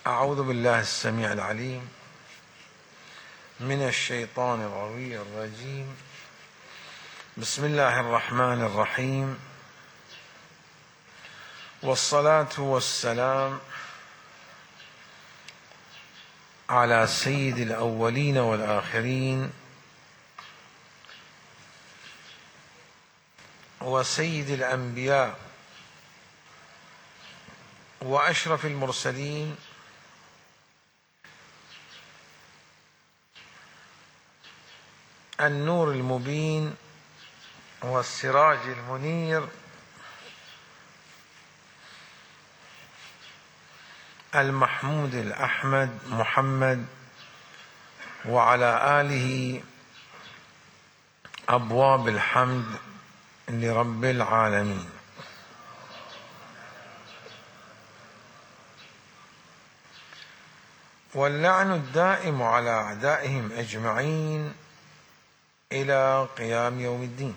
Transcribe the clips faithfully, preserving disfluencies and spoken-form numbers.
أعوذ بالله السميع العليم من الشيطان الغوي الرجيم. بسم الله الرحمن الرحيم، والصلاة والسلام على سيد الأولين والآخرين وسيد الأنبياء وأشرف المرسلين النور المبين والسراج المنير المحمود الأحمد محمد وعلى آله أبواب الحمد لرب العالمين. واللعن الدائم على أعدائهم أجمعين إلى قيام يوم الدين.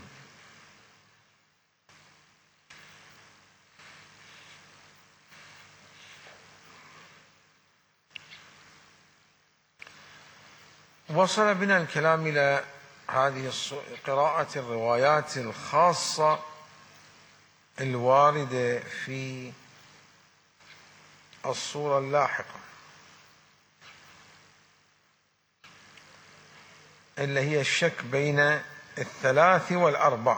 وصل بنا الكلام إلى هذه قراءة الروايات الخاصة الواردة في الصورة اللاحقة، اللي هي الشك بين الثلاث والأربع.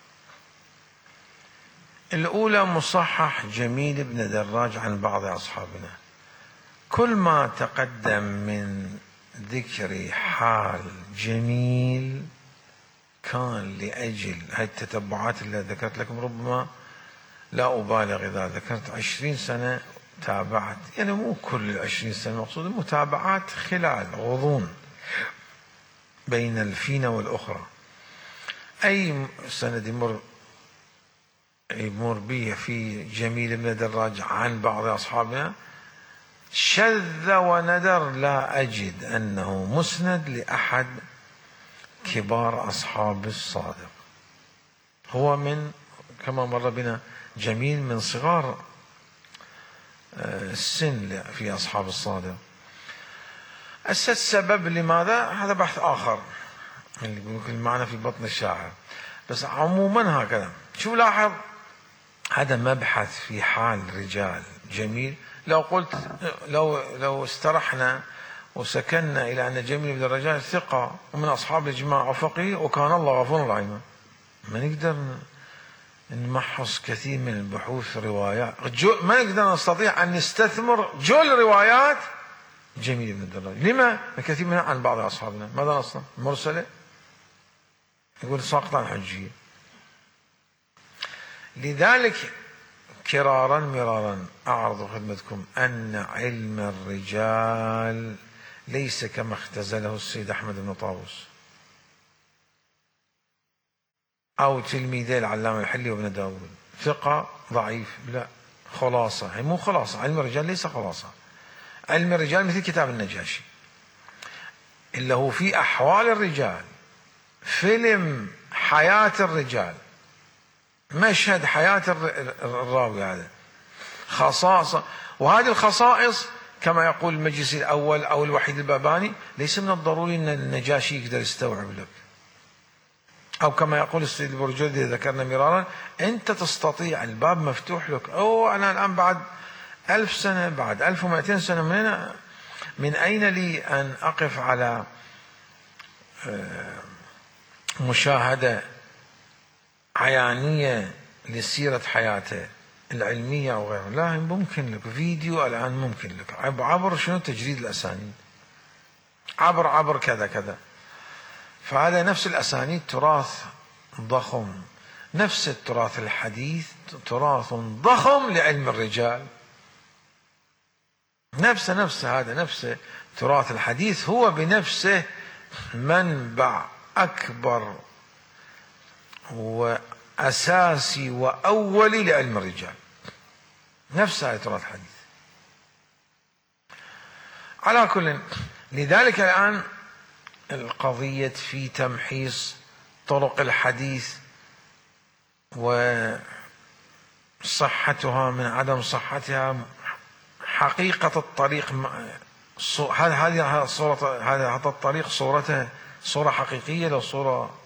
الأولى مصحح جميل بن دراج عن بعض أصحابنا. كل ما تقدم من ذكر حال جميل كان لأجل هاي التتبعات اللي ذكرت لكم. ربما لا أبالغ إذا ذكرت عشرين سنة تابعت، يعني مو كل العشرين سنة، مقصود المتابعات خلال غضون بين الفينة والأخرى. أي سند يمر يمر به في جميل بن دراج عن بعض أصحابنا شذ وندر، لا أجد أنه مسند لأحد كبار أصحاب الصادق. هو من كما مر بنا جميل من صغار السن في أصحاب الصادق. السبب لماذا هذا بحث آخر اللي يمكن معنا في بطن الشاعر، بس عموما هكذا. شو لاحظ هذا مبحث في حال رجال جميل. لو قلت لو لو استرحنا وسكننا إلى أن جميل بن الرجال ثقة ومن أصحاب الإجماع وفقيه وكان الله غفورا رحيما، ما نقدر نمحص كثير من البحوث روايات، ما نقدر نستطيع أن نستثمر جل روايات جميل بن الدراج. لما؟ كثير منها عن بعض أصحابنا. ماذا نصنع؟ مرسلة، يقول ساقط عن حجية. لذلك كرارا مرارا أعرض خدمتكم أن علم الرجال ليس كما اختزله السيد أحمد بن طاووس أو تلميذي العلامة الحلي وابن داود. ثقة ضعيف، لا، خلاصة. هي مو خلاصة، علم الرجال ليس خلاصة. علم الرجال مثل كتاب النجاشي اللي هو في أحوال الرجال، فيلم حياة الرجال، مشهد حياة الراوي، هذا خصائص. وهذه الخصائص كما يقول المجلس الأول أو الوحيد الباباني ليس من الضروري أن النجاشي يقدر يستوعب لك، أو كما يقول السيد البرجردي ذكرنا مرارا أنت تستطيع، الباب مفتوح لك. أو أنا الآن بعد ألف سنة، بعد ألف ومائتين سنة، من أين من أين لي أن أقف على مشاهدة عيانية لسيرة حياته العلمية أو غيره؟ لا، ممكن لك فيديو الآن، ممكن لك عبر شنو تجريد الأسانيد، عبر عبر كذا كذا. فهذا نفس الأسانيد تراث ضخم، نفس التراث الحديث تراث ضخم لعلم الرجال. نفس نفس هذا نفس تراث الحديث هو بنفسه منبع أكبر وأساسي وأولي لعلم الرجال، نفس هذا تراث الحديث. على كل، لذلك الآن القضية في تمحيص طرق الحديث وصحتها من عدم صحتها حقيقة الطريق، هذه الصورة، هذا الطريق صورته صورة حقيقية لو صورة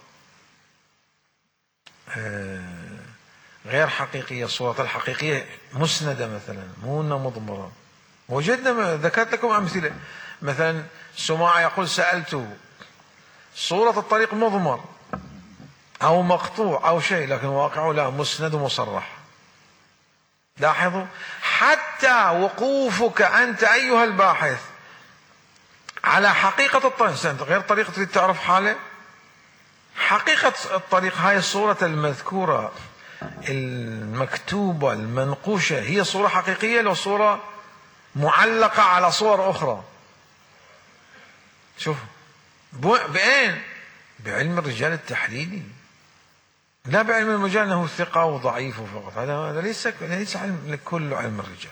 غير حقيقية؟ صورة الحقيقية مسندة مثلا، مو انها مضمرة. وجدنا ذكرت لكم أمثلة، مثلا سماع يقول سألت، صورة الطريق مضمر أو مقطوع أو شيء، لكن واقعه لا، مسند ومصرح. لاحظوا حتى وقوفك أنت أيها الباحث على حقيقة الطريق، غير طريقة تريد تعرف حاله، حقيقة الطريق. هاي الصورة المذكورة المكتوبة المنقوشة هي صورة حقيقية لو صورة معلقة على صور أخرى؟ شوف بأين؟ بعلم الرجال التحليلي، لا بعلم الرجال أنه ثقة وضعيف فقط. هذا ليس ليس علم لكل علم الرجال.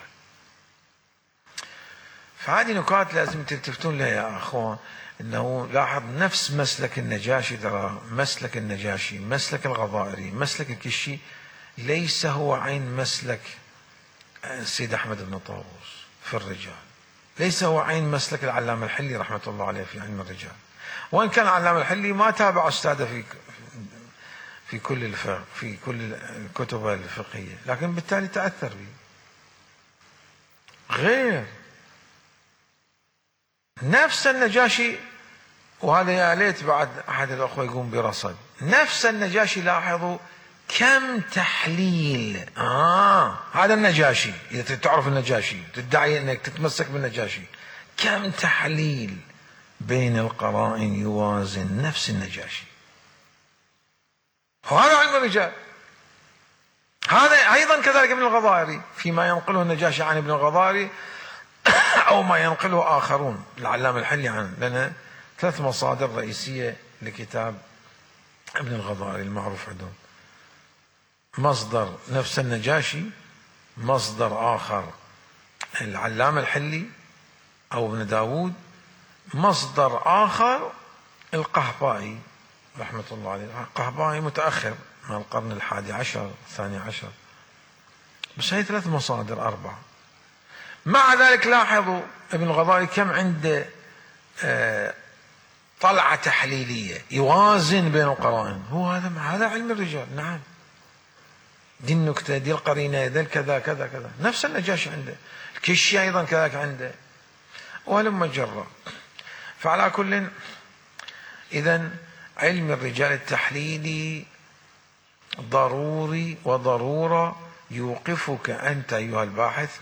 فهذه نكات لازم تلتفتون لها يا أخوان. إنه لاحظ نفس مسلك النجاشي، ترى مسلك النجاشي، مسلك الغضائري، مسلك الكشي، ليس هو عين مسلك السيد أحمد بن طاووس في الرجال، ليس هو عين مسلك العلامة الحلي رحمة الله عليه في علم الرجال. وإن كان العلامة الحلي ما تابع أستاذه في في كل الفقه، في كل الكتب الفقهية، لكن بالتالي تأثر به. غير نفس النجاشي، وهذا يا ليت بعد أحد الأخوة يقوم برصد نفس النجاشي. لاحظوا كم تحليل. آه هذا النجاشي، إذا تعرف النجاشي تدعي أنك تتمسك بالنجاشي، كم تحليل بين القرائن يوازن نفس النجاشي. وهذا علم الرجال. هذا أيضا كذلك ابن الغضائري فيما ينقله النجاشي عن ابن الغضائري أو ما ينقله آخرون، العلامة الحلي عنه. لنا ثلاث مصادر رئيسية لكتاب ابن الغضائري المعروف عندهم: مصدر نفس النجاشي، مصدر آخر العلامة الحلي أو ابن داود، مصدر آخر القحطاني رحمة الله عليه. القحطاني متأخر من القرن الحادي عشر الثاني عشر، بس هي ثلاث مصادر أربعة. مع ذلك لاحظوا ابن الغضائري كم عنده طلعة تحليلية يوازن بين القرائن. هو هذا هذا علم الرجال. نعم، دي النكتة، دي القرينة، دي كذا كذا كذا. نفس النجاشي عنده، الكشي أيضا كذلك عنده، ولما جرى. فعلى كل، إذن علم الرجال التحليلي ضروري وضرورة يوقفك أنت أيها الباحث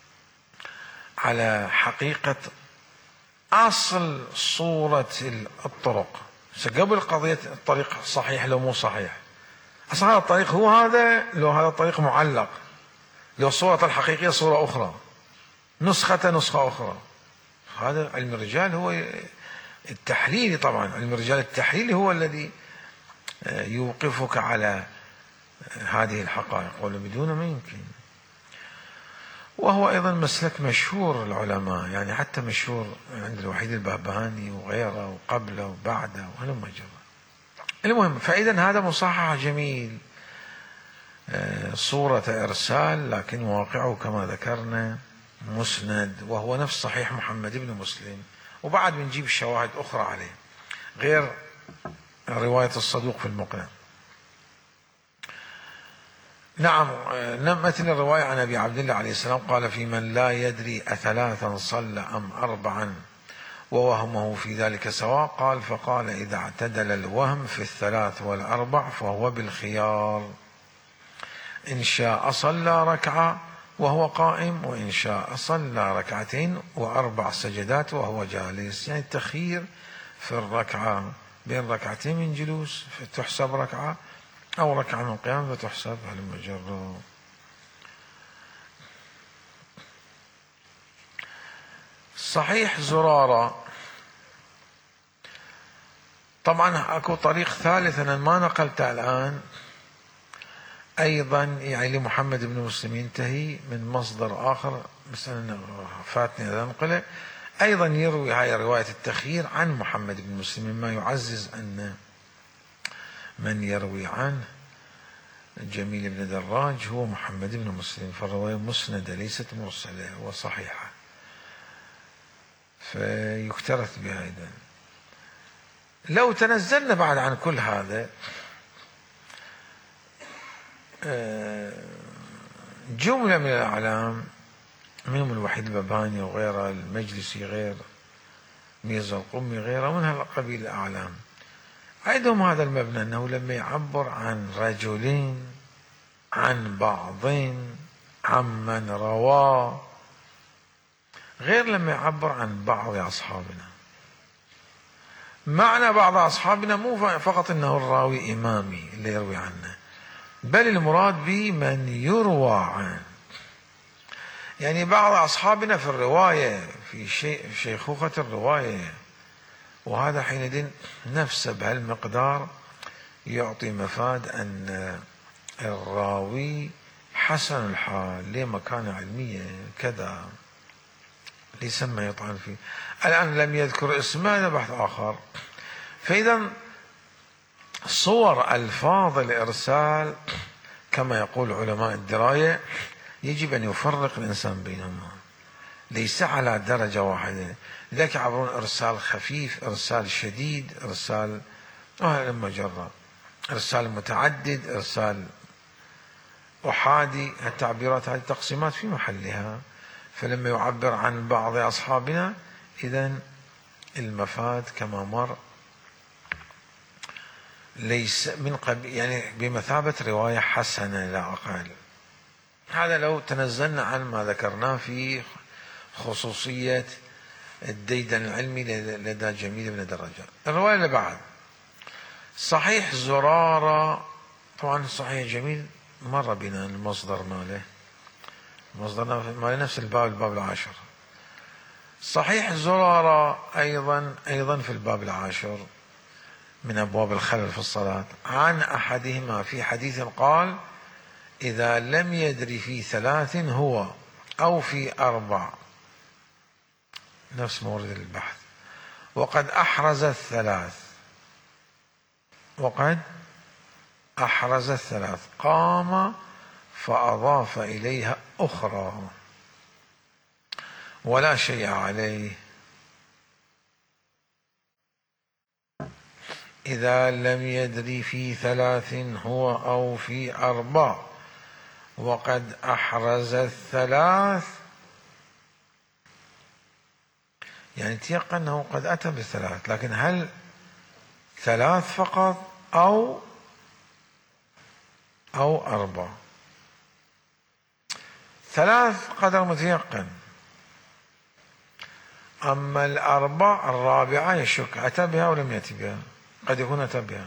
على حقيقة أصل صورة الطرق، قبل قضية الطريق صحيح لو مو صحيح. أصل هذا الطريق هو هذا، لو هذا الطريق معلق، لو صورة الحقيقية صورة أخرى، نسخة نسخة أخرى. هذا علم الرجال هو التحليلي. طبعا علم الرجال التحليلي هو الذي يوقفك على هذه الحقائق، ولا بدون ما يمكن. وهو أيضا مسلك مشهور العلماء، يعني حتى مشهور عند الوحيد البهبهاني وغيره وقبله وبعده وهلم جرى. المهم، فإذا هذا مصحح جميل، صورة إرسال، لكن واقعه كما ذكرنا مسند، وهو نفس صحيح محمد بن مسلم. وبعد بنجيب شواهد أخرى عليه غير رواية الصدوق في المقنع. نعم، مثل الرواية عن أبي عبد الله عليه السلام قال: في من لا يدري أثلاثا صلى أم أربعا ووهمه في ذلك سواء، قال: فقال: إذا اعتدل الوهم في الثلاث والأربع فهو بالخيار، إن شاء صلى ركعة وهو قائم، وإن شاء صلى ركعتين وأربع سجدات وهو جالس. يعني التخيير في الركعة بين ركعتين من جلوس فتحسب ركعة، أو ركعة من قيام فتحسب على المجرد. صحيح زرارة طبعا أكو طريق ثالث أنا ما نقلته الآن، أيضا يعني لمحمد بن مسلم ينتهي من مصدر آخر، بس أنا فاتني أن أنقله. أيضا يروي هاي رواية التخيير عن محمد بن مسلم، مما يعزز أن من يروي عنه جميل بن دراج هو محمد بن مسلم، فالرواية مسندة ليست مرسلة وصحيحة. فيكترث بها أيضا. لو تنزلنا بعد عن كل هذا، جملة من الأعلام منهم الوحيد الباباني وغيره، المجلسي غير، ميرزا القمي غيره، من هالقبيل الأعلام، عندهم هذا المبنى أنه لما يعبر عن رجلين، عن بعضين، عمن رواه، غير لما يعبر عن بعض أصحابنا. معنى بعض أصحابنا مو فقط أنه الراوي إمامي اللي يروي عنه، بل المراد به من يروى عنه. يعني بعض أصحابنا في الرواية، في شيء شيخوخة الرواية، وهذا حينئذ نفسه بهالمقدار يعطي مفاد أن الراوي حسن الحال لمكانة علمية كذا، ليسمى يطعن فيه. الآن لم يذكر اسمه، هذا بحث آخر. فإذا صور ألفاظ الإرسال كما يقول علماء الدراية يجب أن يفرق الإنسان بينهما، ليس على درجة واحدة. لذلك يعبرون إرسال خفيف، إرسال شديد، إرسال مجرد، إرسال متعدد، إرسال أحادي. التعبيرات هذه تقسيمات في محلها. فلما يعبر عن بعض أصحابنا إذن المفاد كما مر ليس من قبل، يعني بمثابة رواية حسنة لا أقل. هذا لو تنزلنا عن ما ذكرناه في خصوصية الديدن العلمي لدى جميل بن درجة. الرواية اللي بعد صحيح زرارة، طبعا صحيح جميل مر بنا المصدر ماله، مصدرنا ماله نفس الباب، الباب العاشر. صحيح زرارة أيضا أيضا في الباب العاشر من أبواب الخلل في الصلاة، عن أحدهما في حديث قال: إذا لم يدري في ثلاث هو أو في أربع، نفس مورد البحث، وقد أحرز الثلاث، وقد أحرز الثلاث، قام فأضاف إليها أخرى ولا شيء عليه. إذا لم يدري في ثلاث هو أو في أربع وقد أحرز الثلاث، يعني تيقن أنه قد أتى بالثلاث، لكن هل ثلاث فقط أو أو أربع؟ ثلاث قدر متيقن، أما الأربع الرابعة يشك أتى بها ولم يأتي بها، قد يكون أتى بها.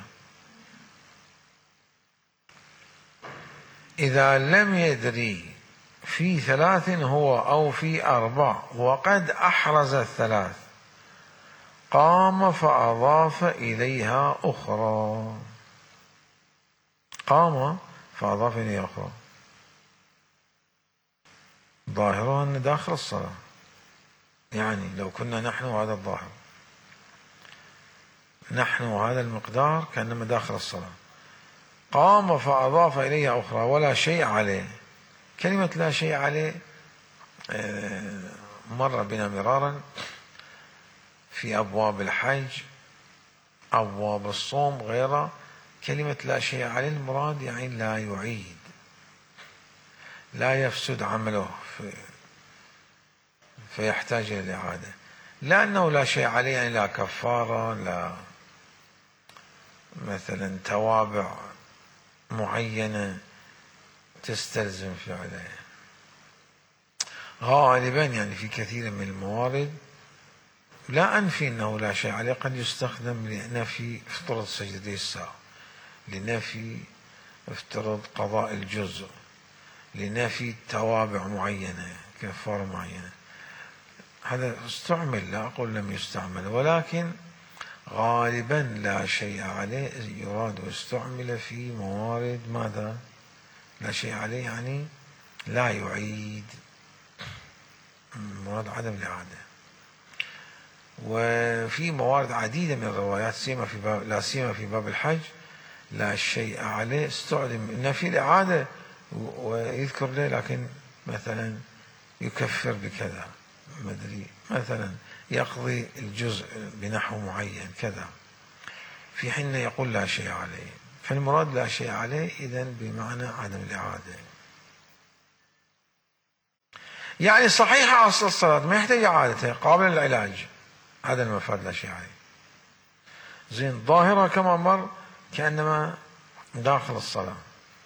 إذا لم يدري في ثلاث هو أو في أربع وقد أحرز الثلاث، قام فأضاف إليها أخرى، قام فأضاف إليها أخرى، ظاهرها أن داخل الصلاة، يعني لو كنا نحن هذا الظاهر، نحن هذا المقدار كأنما داخل الصلاة. قام فأضاف إليها أخرى ولا شيء عليه. كلمة لا شيء عليه مر بنا مرارا في أبواب الحج، أبواب الصوم غيرها. كلمة لا شيء عليه المراد يعني لا يعيد، لا يفسد عمله في فيحتاج إلى الإعادة. لأنه لا شيء عليه يعني لا كفارة، لا مثلا توابع معينة تستلزم فعله. غالبا يعني في كثير من الموارد لا أنفي أنه لا شيء عليه، قد يستخدم لنفي افترض سجدتي السهو، لنفي افترض قضاء الجزء، لنفي توابع معينة، كفارة معينة. هذا استعمل، لا أقول لم يستعمل، ولكن غالبا لا شيء عليه يراد واستعمل في موارد ماذا؟ لا شيء عليه يعني لا يعيد، مراد عدم الإعادة. وفي موارد عديدة من الروايات سيما في باب لا سيما في باب الحج لا شيء عليه استخدم نفي الإعادة ويذكر له، لكن مثلا يكفر بكذا، مدري مثلا يقضي الجزء بنحو معين كذا، في حين يقول لا شيء عليه. فالمراد لا شيء عليه إذن بمعنى عدم الإعادة، يعني صحيحة أصل الصلاة ما يحتاج إعادتها، قابل للعلاج، هذا المفاد لا شيء عليه. زين، ظاهرة كما مر كأنما داخل الصلاة،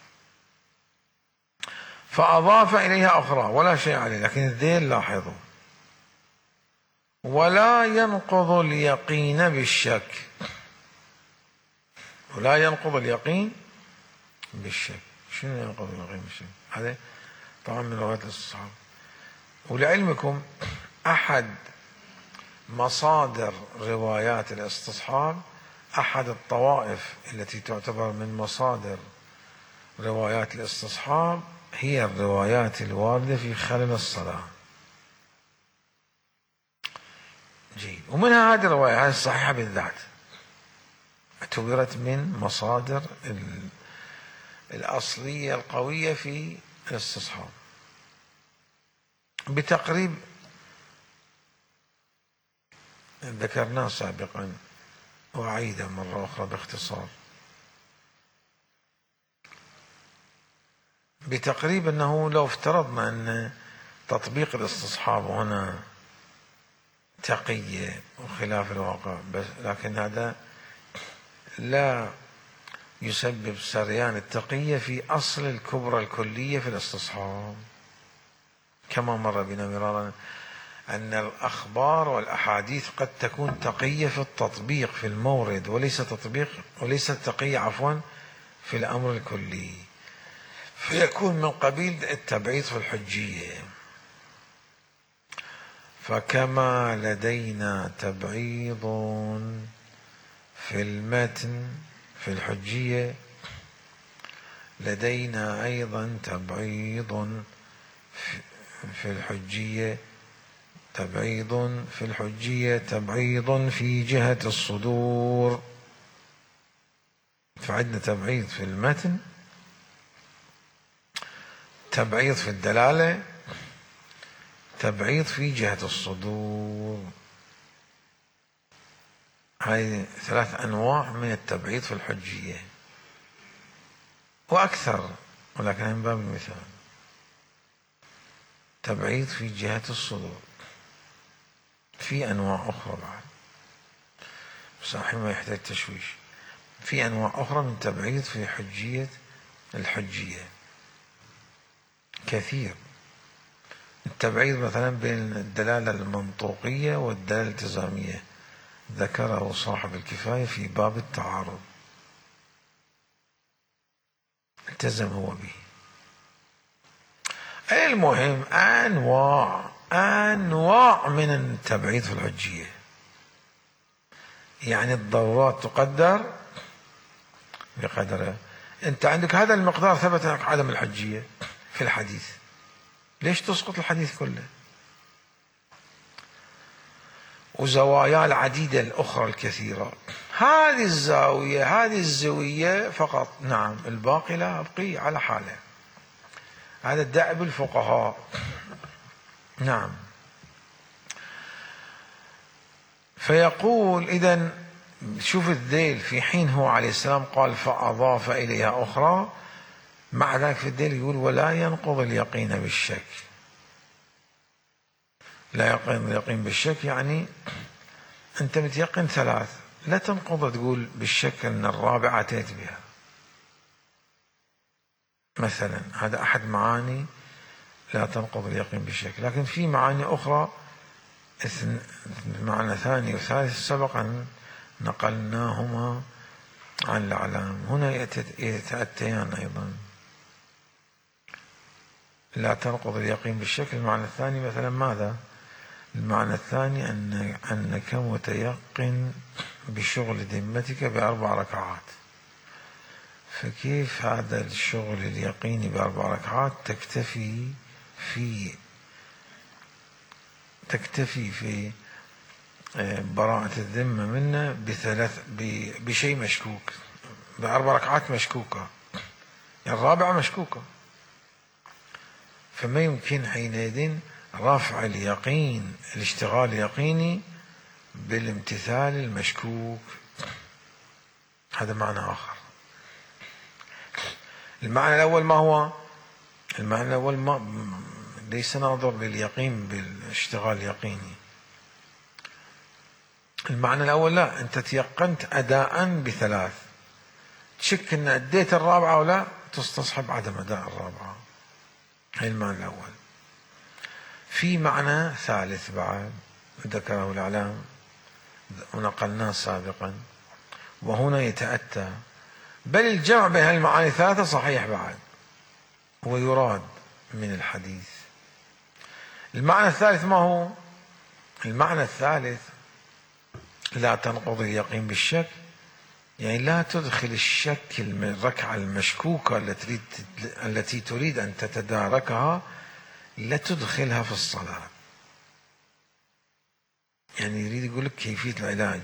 فأضاف إليها أخرى ولا شيء عليه، لكن الذيل لاحظوا ولا ينقض اليقين بالشك، ولا ينقض اليقين بالشك. شنو ينقض اليقين بالشك؟ هذا طبعا من رواية الصحابة. ولعلمكم أحد مصادر روايات الاستصحاب، أحد الطوائف التي تعتبر من مصادر روايات الاستصحاب هي الروايات الواردة في خلل الصلاة. جيد. ومنها هذه الرواية، هذه الصحيحة بالذات، اعتبرت من مصادر الأصلية القوية في الاستصحاب بتقريب ذكرناه سابقا وأعيده مرة أخرى باختصار. بتقريب أنه لو افترضنا أن تطبيق الاستصحاب هنا تقية وخلاف الواقع، بس لكن هذا لا يسبب سريان التقية في أصل الكبرى الكلية في الاستصحاب، كما مر بنا مرارا أن الأخبار والأحاديث قد تكون تقية في التطبيق في المورد، وليس تطبيق وليس تقية عفوا في الأمر الكلي، فيكون من قبيل التبعيض في الحجية. فكما لدينا تبعيض في المتن في الحجية، لدينا أيضا تبعيض في الحجية تبعيض في الحجية تبعيض في جهة الصدور. فعندنا تبعيض في المتن، تبعيض في الدلالة، تبعيض في جهة الصدور. هذه ثلاث أنواع من التبعيض في الحجية وأكثر، ولكن من باب المثال. تبعيض في جهة الصدور، في أنواع أخرى بعد صحيح ما يحتاج تشويش، في أنواع أخرى من تبعيض في حجية الحجية كثير. التبعيض مثلا بين الدلالة المنطوقية والدلالة الالتزامية ذكره صاحب الكفاية في باب التعارض، التزم هو به. المهم أنواع أنواع من التبعيض في الحجية، يعني الضرورات تقدر بقدرها. أنت عندك هذا المقدار ثبت لك عدم الحجية في الحديث، ليش تسقط الحديث كله؟ وزوايا العديدة الأخرى الكثيرة، هذه الزاوية هذه الزاوية فقط، نعم، الباقي لا أبقي على حاله. هذا دأب الفقهاء، نعم. فيقول إذن شوف الذيل، في حين هو عليه السلام قال فأضاف إليها أخرى، مع ذلك في الذيل يقول ولا ينقض اليقين بالشك. لا ينقض اليقين بالشك يعني أنت متيقن ثلاث، لا تنقض تقول بالشك أن الرابعة أتيت بها مثلا. هذا أحد معاني لا تنقض اليقين بالشك. لكن في معاني أخرى، معنى ثاني وثالث سبق أن نقلناهما عن الأعلام، هنا يتأتيان أيضا. لا تنقض اليقين بالشك، المعنى الثاني مثلا ماذا؟ المعنى الثاني أن أنك متيقن بشغل ذمتك بأربع ركعات، فكيف هذا الشغل اليقيني بأربع ركعات تكتفي في تكتفي في براءة الذمة منا بثلاث بشيء مشكوك، بأربع ركعات مشكوكة، يعني الرابعة مشكوكة، فما يمكن حينئذ رفع اليقين الاشتغال اليقيني بالامتثال المشكوك. هذا معنى آخر. المعنى الأول ما هو؟ المعنى الأول ما ليس ناظر لليقين بالاشتغال اليقيني. المعنى الأول لا، أنت تيقنت أداء بثلاث، تشك أن أديت الرابعة أو لا، تستصحب عدم أداء الرابعة. هي المعنى الأول. في معنى ثالث بعد ذكره الإعلام ونقلناه سابقا، وهنا يتأتى، بل الجمع بين المعاني الثلاثة صحيح بعد ويراد من الحديث. المعنى الثالث ما هو؟ المعنى الثالث لا تنقض اليقين بالشك، يعني لا تدخل الشك الركعة المشكوكة التي التي تريد أن تتداركها، لا تدخلها في الصلاة. يعني يريد يقول لك كيفية العلاج.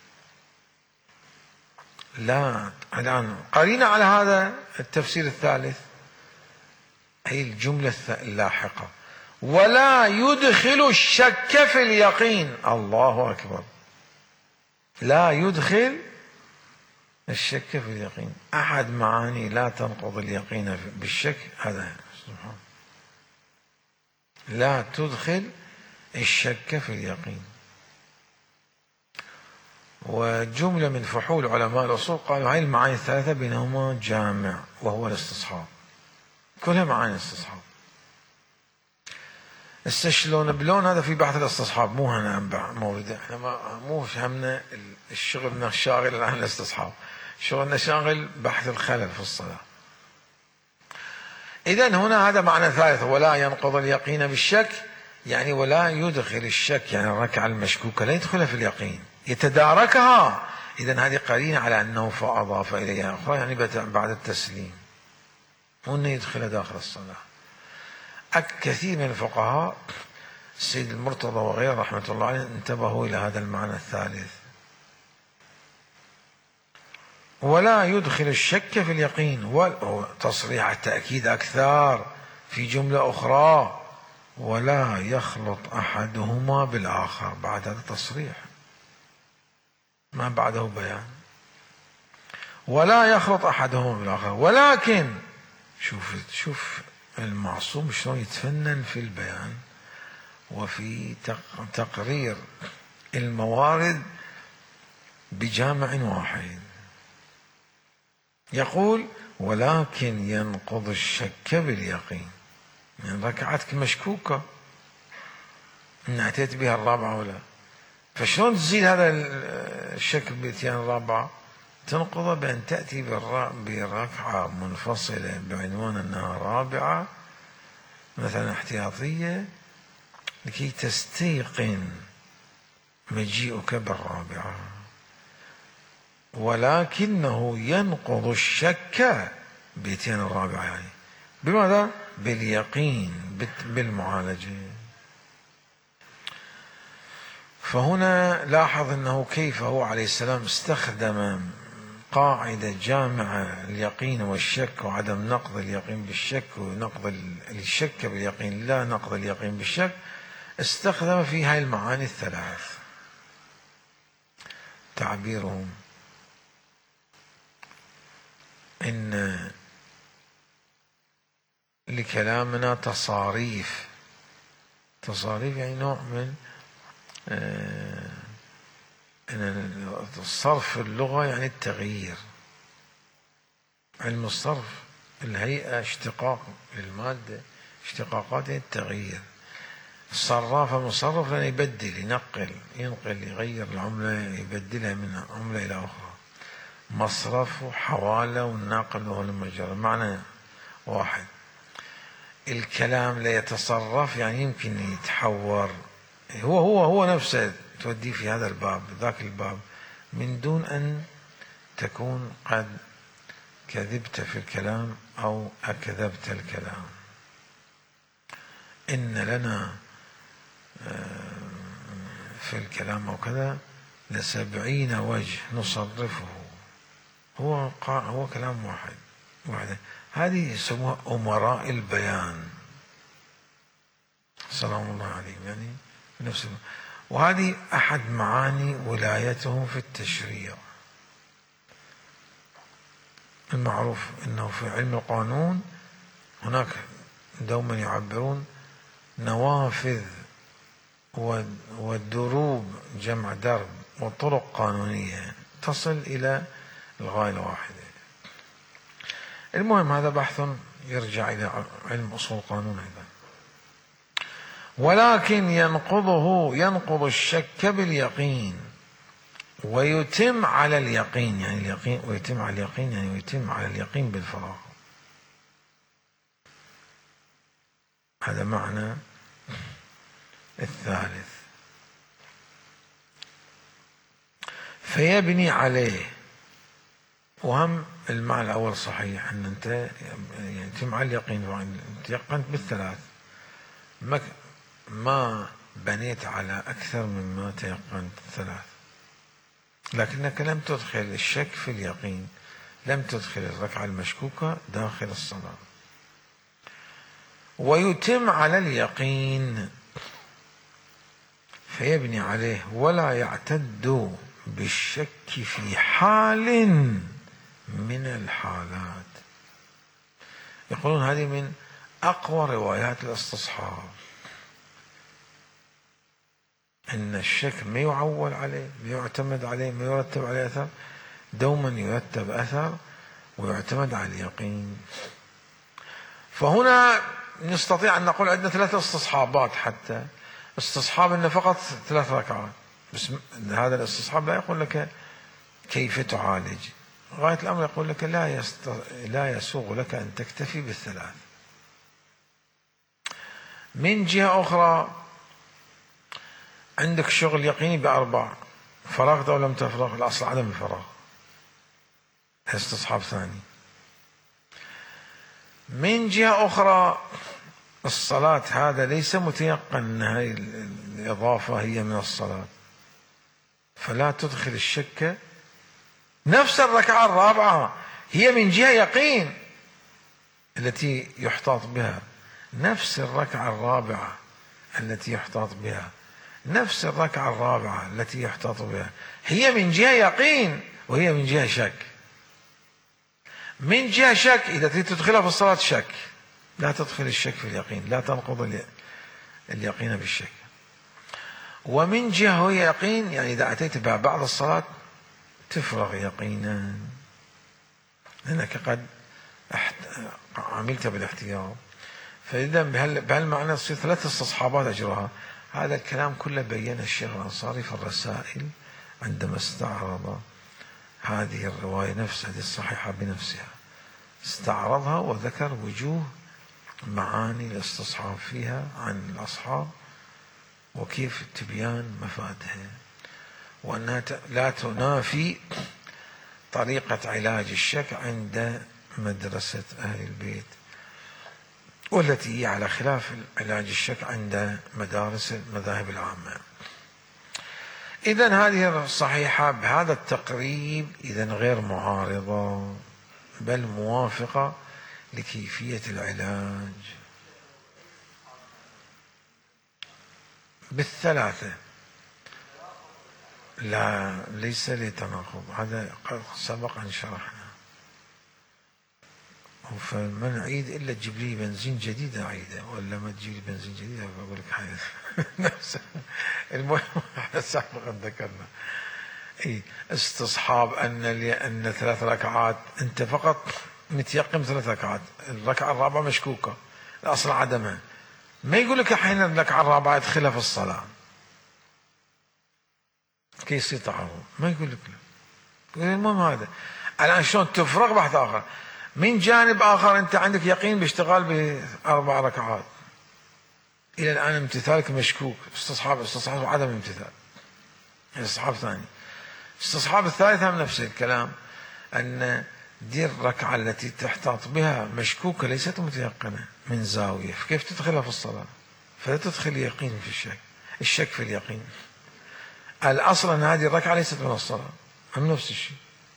لا، الآن قرينا على هذا التفسير الثالث هي الجملة اللاحقة، ولا يدخل الشك في اليقين. الله أكبر، لا يدخل الشك في اليقين. أحد معاني لا تنقض اليقين بالشك هذا، سبحان، لا تدخل الشك في اليقين. وجملة من فحول علماء الأصول قالوا هاي المعاني الثلاثة بينهما جامع وهو الاستصحاب، كلها معاني استصحاب. استشلون بلون هذا في بحث الاستصحاب، مو هنا مورد، احنا ما مو فهمنا الشغلنا الشاغل الآن الاستصحاب، شغلنا شاغل بحث الخلل في الصلاة. إذن هنا هذا معنى ثالث، ولا ينقض اليقين بالشك، يعني ولا يدخل الشك، يعني الركعة المشكوكة لا يدخلها في اليقين، يتداركها. إذن هذه قرينة على أنه فأضاف إليها أخرى، يعني بعد التسليم، وأنه يدخل داخل الصلاة. كثير من الفقهاء السيد المرتضى وغيره رحمة الله عليه انتبهوا إلى هذا المعنى الثالث، ولا يدخل الشك في اليقين. وتصريح التأكيد أكثر في جملة أخرى، ولا يخلط أحدهما بالآخر. بعد هذا تصريح ما بعده بيان، ولا يخلط أحدهما بالآخر. ولكن شوف شوف المعصوم شلون يتفنن في البيان وفي تقرير الموارد بجامع واحد. يقول ولكن ينقض الشك باليقين، يعني ركعتك مشكوكة إن أتيت بها الرابعة ولا، فشلون تزيد هذا الشك بإتيان الرابعة؟ تنقض بأن تأتي بركعة منفصلة بعنوان أنها رابعة مثلا احتياطية، لكي تستيقن مجيئك بالرابعة. ولكنه ينقض الشك بإتيان الرابعة، يعني بماذا؟ باليقين، بالمعالجة. فهنا لاحظ أنه كيف هو عليه السلام استخدم قاعدة جامعة اليقين والشك وعدم نقض اليقين بالشك، ونقض الشك باليقين لا نقض اليقين بالشك، استخدم في هاي المعاني الثلاث. تعبيرهم إن لكلامنا تصاريف. تصاريف يعني نوع من إن الصرف في اللغة يعني التغيير. علم الصرف الهيئة اشتقاق للمادة، اشتقاقات التغيير. الصراف مصرف لأن يبدل، ينقل، ينقل، يغير العملة، يبدلها من عملة إلى أخرى. مصرف وحوالة والناقل وهو المجرى، معنى واحد. الكلام لا يتصرف يعني يمكن يتحور، هو هو هو نفسه توديه في هذا الباب ذاك الباب، من دون أن تكون قد كذبت في الكلام أو أكذبت الكلام. إن لنا في الكلام أو كذا لسبعين وجه نصرفه، هو هو كلام واحد واحد. هذه يسموها أمراء البيان سلام الله عليهم، يعني نفس. وهذه أحد معاني ولايتهم في التشريع. المعروف أنه في علم القانون هناك دوما يعبرون نوافذ والدروب جمع درب وطرق قانونية تصل إلى الغاية الواحدة. المهم هذا بحث يرجع إلى علم أصول القانون أيضا. ولكن ينقضه ينقض الشك باليقين ويتم على اليقين، يعني اليقين ويتم على اليقين يعني ويتم على اليقين بالفراغ. هذا معنى الثالث. فيبني عليه، وهم المعنى الأول صحيح أن أنت يعني يتم على اليقين، تيقنت بالثلاث، ما بنيت على أكثر مما تيقنت الثلاث، لكنك لم تدخل الشك في اليقين، لم تدخل الركعة المشكوكة داخل الصلاة. ويتم على اليقين فيبني عليه ولا يعتد بالشك في حال من الحالات. يقولون هذه من أقوى روايات الاستصحاب، أن الشك ما يعول عليه، ما يعتمد عليه، ما يرتب عليه أثر، دوما يرتب أثر ويعتمد على اليقين. فهنا نستطيع أن نقول عندنا ثلاثة استصحابات، حتى استصحاب أنه فقط ثلاث ركعات، بس هذا الاستصحاب لا يقول لك كيف تعالج، غاية الأمر يقول لك لا يست... لا يسوغ لك أن تكتفي بالثلاث. من جهة أخرى عندك شغل يقيني بأربع، فرغت أو لم تفرغ، الأصل عدم الفراغ، استصحاب ثاني. من جهة أخرى الصلاة هذا ليس متيقن أن هذه الإضافة هي من الصلاة، فلا تدخل الشك. نفس الركعة الرابعة هي من جهة يقين التي يحتاط بها، نفس الركعة الرابعة التي يحتاط بها، نفس الركعة الرابعة التي يحتاط بها هي من جهة يقين وهي من جهة شك. من جهة شك إذا تريد تدخلها في الصلاة شك، لا تدخل الشك في اليقين، لا تنقض اليقين بالشك. ومن جهة هي يقين، يعني إذا أتيت بها بعد الصلاة تفرغ يقينا لأنك قد عملت بالاحتياط. فإذا بهالمعنى تصير ثلاث استصحابات أجرها. هذا الكلام كله بين الشيخ الأنصاري في الرسائل عندما استعرض هذه الرواية نفسها، هذه الصحيحة بنفسها، استعرضها وذكر وجوه معاني الاستصحاب فيها عن الأصحاب وكيف تبيان مفادها، وأنها لا تنافي طريقة علاج الشك عند مدرسة أهل البيت، والتي هي على خلاف علاج الشك عند مدارس المذاهب العامة. إذن هذه الصحيحة بهذا التقريب إذن غير معارضة، بل موافقة لكيفية العلاج بالثلاثة. لا، ليس لتناقض، هذا قد سبق أن شرحنا. فما نعيد إلا تجيب لي بنزين جديد أعيده، ولا ما تجيب لي بنزين جديد أقول لك حاجة نفس المهم سابقا ذكرنا. إيه استصحاب أن أن ثلاث ركعات أنت فقط متيقن ثلاث ركعات، الركعة الرابعة مشكوكة، الأصل عدمها، ما يقول لك الحين الركعة الرابعة ادخلها في الصلاة، كيف يصير تعارض؟ ما يقول لك لا. المهم هذا الآن شلون تفرغ بحث آخر. من جانب آخر أنت عندك يقين باشتغال بأربع ركعات، إلى الآن امتثالك مشكوك، استصحاب استصحاب وعدم امتثال، استصحاب ثاني. استصحاب الثالث هم نفس الكلام، أن دي الركعة التي تحتاط بها مشكوكة ليست متيقنة من زاوية، فكيف تدخلها في الصلاة؟ فلا تدخل يقين في الشك، الشك في اليقين. الأصل أن هذه الركعة ليست من الصلاة، هم نفس الشيء.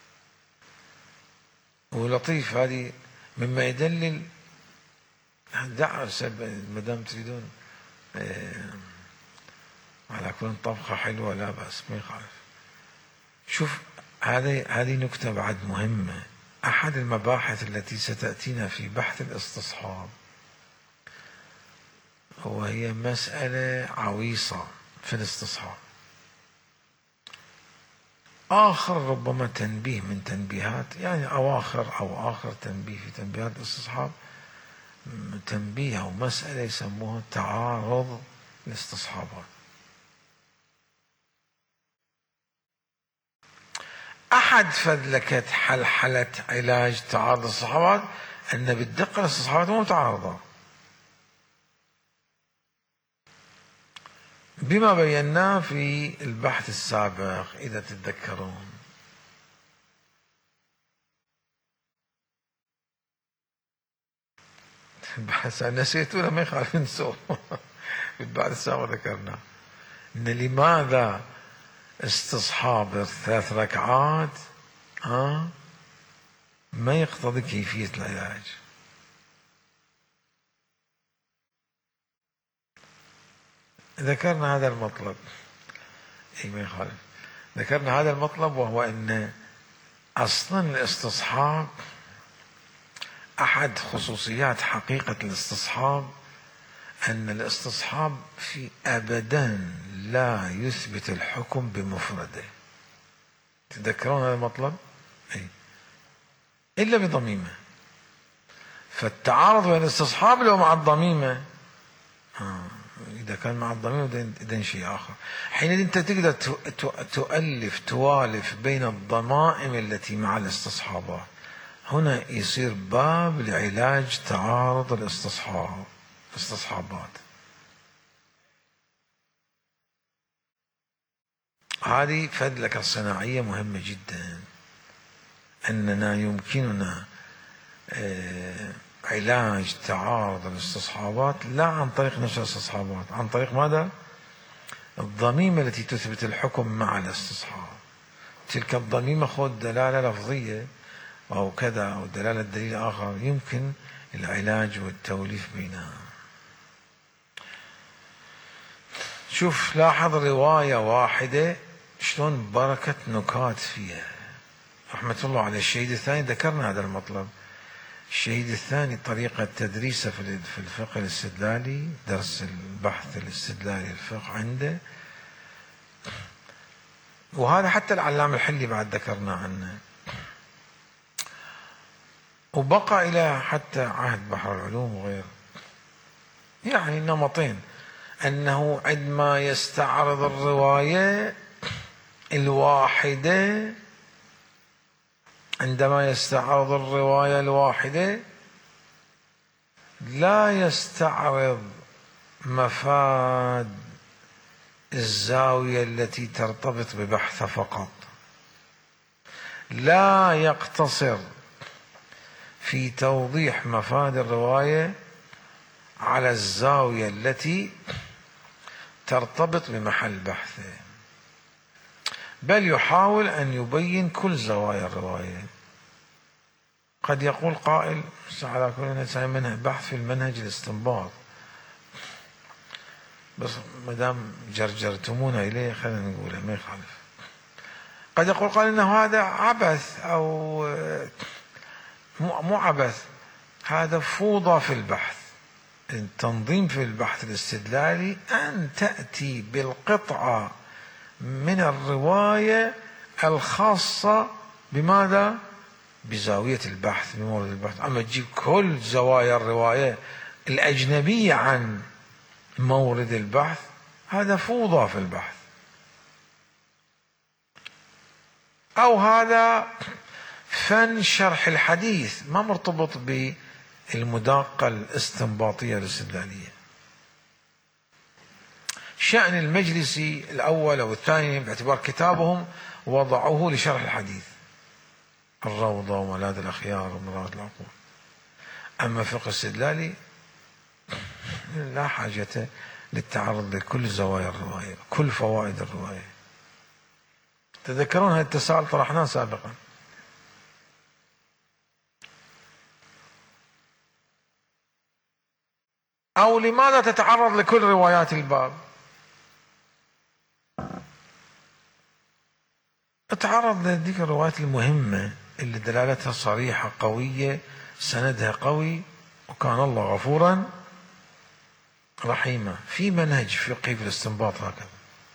ولطيف هذه مما يدلل، دع ما دام تريدون على كل طبخة حلوة لا بأس، ما يخالف. شوف، هذه هذه نكتة بعد مهمة. أحد المباحث التي ستأتينا في بحث الاستصحاب وهي مسألة عويصة في الاستصحاب. آخر ربما تنبيه من تنبيهات، يعني أواخر أو آخر تنبيه في تنبيهات الاستصحاب، تنبيه أو مسألة يسموها تعارض الاستصحابات. أحد فذلكة حلحلة علاج تعارض الاستصحابات أن بالدقة الاستصحابات مو متعارضة، بما بيناه في البحث السابق إذا تتذكرون. البحث نسيته لما يخالف نسوه. في البحث السابق ذكرنا أن لماذا استصحاب ثلاث ركعات ها ما يقتضي كيفية العلاج. ذكرنا هذا المطلب، اي ما يخالف، ذكرنا هذا المطلب، وهو ان اصلا الاستصحاب احد خصوصيات حقيقة الاستصحاب ان الاستصحاب في ابدا لا يثبت الحكم بمفرده. تذكرون هذا المطلب؟ اي الا بضميمه. فالتعارض بين الاستصحاب لو مع الضميمه، آه. إذا كان مع الضمير إذن شيء آخر. حينئذ أنت تقدر تؤلف توالف بين الضمائم التي مع الاستصحابات. هنا يصير باب لعلاج تعارض الاستصحاب الاستصحابات. هذه فذلكة الصناعية مهمة جدا، أننا يمكننا آه علاج تعارض الاستصحابات لا عن طريق نفس الاستصحابات، عن طريق ماذا؟ الضميمة التي تثبت الحكم مع الاستصحاب. تلك الضميمة خذ دلالة لفظية أو كذا أو دلالة دليل آخر، يمكن العلاج والتوليف بينها. شوف، لاحظ رواية واحدة شلون بركة نكات فيها. رحمة الله على الشهيد الثاني ذكرنا هذا المطلب. الشهيد الثاني طريقة تدريسه في الفقه الاستدلالي، درس البحث الاستدلالي الفقه عنده، وهذا حتى العلامة الحلي بعد ذكرنا عنه، وبقى إلى حتى عهد بحر العلوم وغيره. يعني نمطين، أنه عندما يستعرض الرواية الواحدة عندما يستعرض الرواية الواحدة لا يستعرض مفاد الزاوية التي ترتبط ببحثه فقط، لا يقتصر في توضيح مفاد الرواية على الزاوية التي ترتبط بمحل بحثه، بل يحاول أن يبين كل زوايا الرواية. قد يقول قائل على كل منهج بحث في المنهج الاستنباط، بس ما دام جرجرتمونا إليه خلينا نقوله ما يخالف. قد يقول قال إنه هذا عبث أو مو عبث، هذا فوضى في البحث. التنظيم في البحث الاستدلالي أن تأتي بالقطعة من الرواية الخاصة بماذا؟ بزاوية البحث، بمورد البحث. أما تجيب كل زوايا الرواية الأجنبية عن مورد البحث، هذا فوضى في البحث. أو هذا فن شرح الحديث ما مرتبط بالمداقة الاستنباطية الاستدلالية. شأن المجلسي الأول أو الثاني باعتبار كتابهم وضعوه لشرح الحديث، الروضة وملاذ الأخيار ومراد العقول. أما فقه استدلالي لا حاجة للتعرض لكل زوايا الرواية، كل فوائد الرواية. تذكرون هذا التساؤل طرحناه سابقا. أو لماذا تتعرض لكل روايات الباب؟ تعرض لذيك الروايات المهمة اللي دلالتها صريحة قوية، سندها قوي، وكان الله غفورا رحيما. في منهج فقهي في الاستنباط هكذا،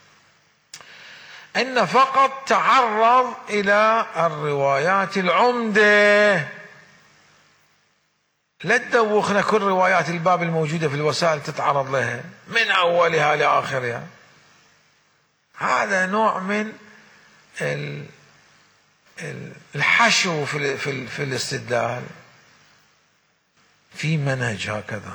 أن فقط تعرض إلى الروايات العمدة، لا تدوخنا كل روايات الباب الموجودة في الوسائل تتعرض لها من أولها لآخرها. هذا نوع من الحشو في في في الاستدلال. في منهج هكذا.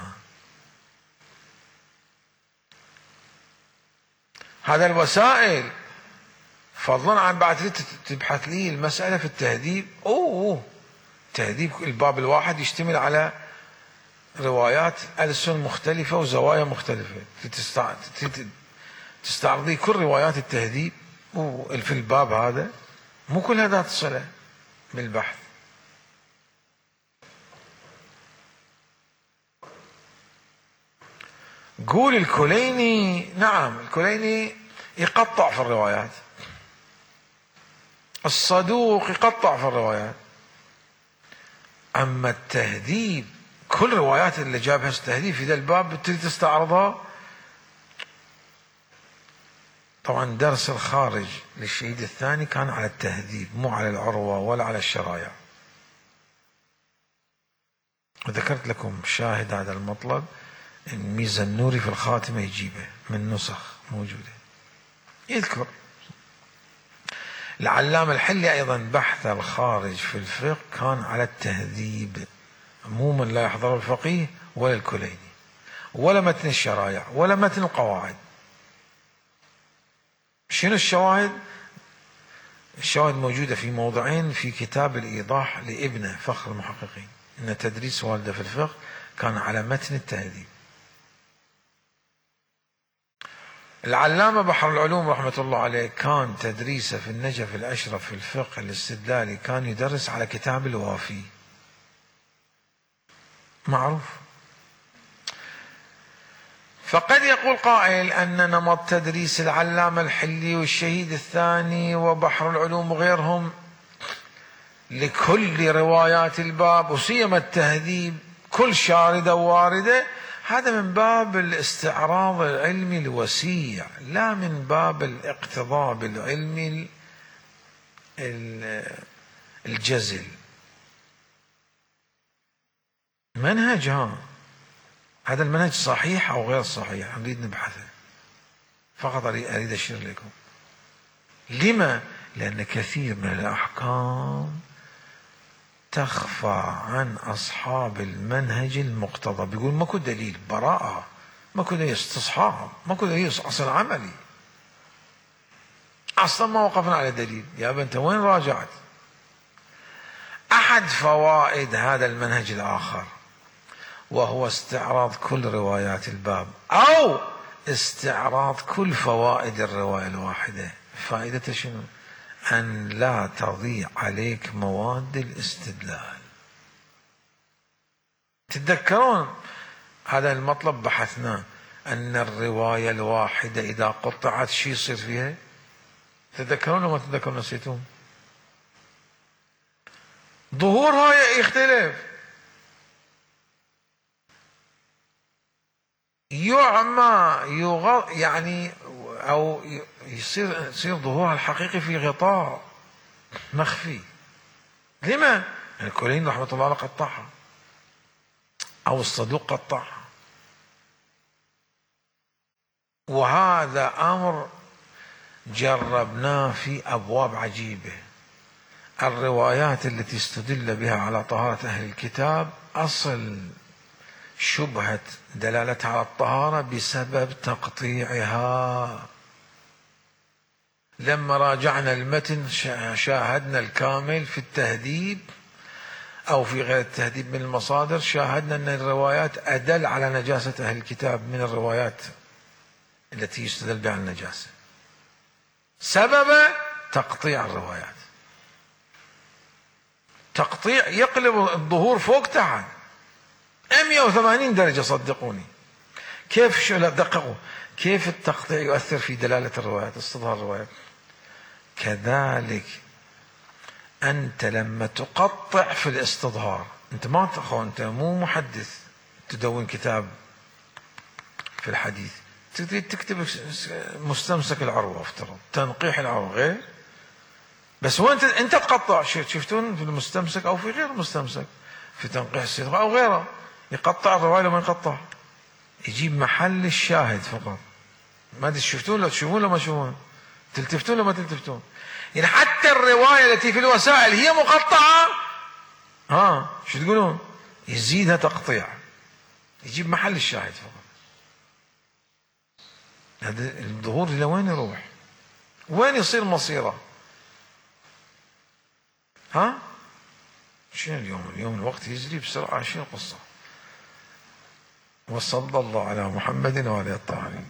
هذا الوسائل فضلا عن بعد تبحث لي المسألة في التهذيب. أوه تهذيب الباب الواحد يشتمل على روايات ألسن مختلفة وزوايا مختلفة، تستعرضي كل روايات التهذيب في الباب هذا، مو كلها ذات صلة بالبحث. قول الكليني، نعم الكليني يقطع في الروايات، الصدوق يقطع في الروايات، أما التهذيب كل روايات اللي جابها التهذيب في ذا الباب تريد تستعرضها. طبعا درس الخارج للشهيد الثاني كان على التهذيب، مو على العروة ولا على الشرايع. وذكرت لكم شاهد هذا المطلب، الميزة النوري في الخاتمة يجيبه من نسخ موجودة. يذكر العلامة الحلي أيضا بحث الخارج في الفقه كان على التهذيب، عموما لا يحضر الفقيه ولا الكليني ولا متن الشرايع ولا متن القواعد. شنو الشواهد؟ الشواهد موجودة في موضعين في كتاب الإيضاح لابنه فخر المحققين، إن تدريس والده في الفقه كان على متن التهذيب. العلامة بحر العلوم رحمة الله عليه كان تدريسه في النجف الأشرف في الفقه الاستدلالي كان يدرس على كتاب الوافي، معروف. فقد يقول قائل أن نمط تدريس العلامة الحلي والشهيد الثاني وبحر العلوم وغيرهم لكل روايات الباب وسيما التهذيب كل شاردة وواردة، هذا من باب الاستعراض العلمي الوسيع، لا من باب الاقتضاء بالعلم الجزل. منهج ها هذا المنهج صحيح أو غير صحيح نريد نبحثه، فقط أريد أشير لكم. لما؟ لأن كثير من الأحكام تخفى عن أصحاب المنهج المقتضى. بيقول ماكو دليل براءة، ماكو دليل استصحاب، ماكو دليل أصل عملي، أصلا ما وقفنا على دليل. يا بنت وين راجعت؟ أحد فوائد هذا المنهج الآخر وهو استعراض كل روايات الباب أو استعراض كل فوائد الرواية الواحدة. فائدته شنو؟ أن لا تضيع عليك مواد الاستدلال. تتذكرون هذا المطلب بحثناه، أن الرواية الواحدة إذا قطعت شي يصير فيها؟ تتذكرون وما تتذكرون؟ نسيتون؟ ظهورها يختلف، يعمى يغ... يعني أو يصير يصير ظهورها الحقيقي في غطاء مخفي. لما؟ الكلين رحمة الله عليه قطعها أو الصدوق قطعها. وهذا أمر جربناه في أبواب عجيبة. الروايات التي استدل بها على طهارة أهل الكتاب أصل شبهة دلالتها على الطهارة بسبب تقطيعها. لما راجعنا المتن شاهدنا الكامل في التهذيب أو في غير التهذيب من المصادر، شاهدنا أن الروايات أدل على نجاسة أهل الكتاب من الروايات التي يستدل بها النجاسة، سبب تقطيع الروايات. تقطيع يقلب الظهور فوق تحت مئة وثمانين درجة. صدقوني. كيف؟ شو لا دققوا كيف التقطيع يؤثر في دلالة الروايات، استظهار الروايات. كذلك أنت لما تقطع في الاستظهار، أنت ما تخو أنت مو محدث تدون كتاب في الحديث، تريد تكتب مستمسك العروة افترض، تنقيح العروة غير، بس وانت انت تقطع. شفتون في المستمسك او في غير المستمسك، في تنقيح الصدق او غيره، يقطع الرواية لما يقطع، يجيب محل الشاهد فقط. ما ادري شفتون لو تشوفون لو ما تشوفون، تلتفتون لو ما تلتفتون. يعني حتى الرواية التي في الوسائل هي مقطعة، ها شو تقولون؟ يزيدها تقطيع، يجيب محل الشاهد فقط. هذا الظهور إلى وين يروح؟ وين يصير مصيره؟ ها؟ شنو اليوم؟ اليوم الوقت يجري بسرعة، شنو القصة؟ وصلى الله على محمد وعلى الطاهرين.